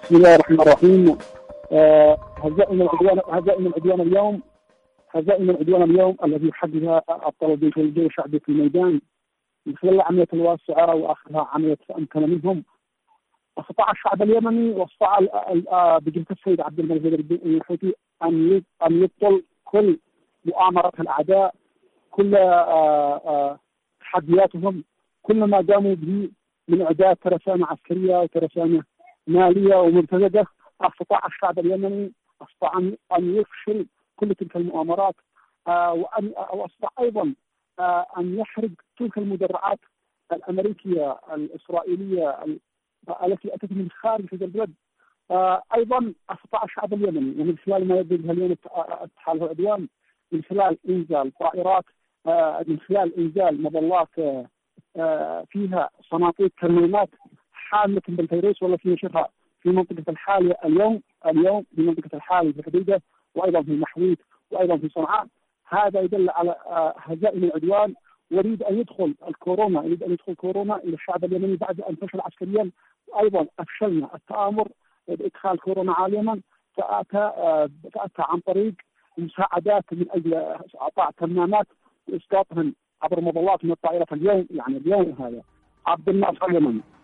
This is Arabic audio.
بسم الله الرحمن الرحيم. هزائم العدوان اليوم الذي يحددها أبطال الجيش والجيش الشعبي في الميدان من خلال عملية الواسعة وآخرها عملية أمكن منهم. استطاع الشعب اليمني واستطاع بجهة السيد عبد المجيد الحوثي أن يبطل كل مؤامرات الأعداء، كل تحدياتهم، كل ما قاموا به من إعداد ترسانة عسكرية وترسانة مالية ومرتزقة. استطاع الشعب اليمني أن يفشل كل تلك المؤامرات، واستطاع أيضا أن يحرق تلك المدرعات الأمريكية الإسرائيلية التي أتت من خارج هذا البلد. أيضا استطاع الشعب اليمني ومن خلال ما يبدو اليوم التحالف العدوان، من خلال إنزال طائرات، من خلال إنزال مظلات فيها صناديق كمينات حاملة بالفيروس والتي نشرها في منطقة الحالية اليوم في منطقة الحالية في حديدة، وأيضا في المحويت، وأيضا في صنعاء. هذا يدل على هزائم العدوان. يريد أن يدخل كورونا إلى الشعب اليمني بعد أن فشل عسكريا. وأيضا أفشلنا التآمر بإدخال كورونا على اليمن، فأتى عن طريق مساعدات من أجل إعطاء كمامات وإسقاطهم عبر مظلات من الطائرة اليوم هذا عبد الناصر اليمني.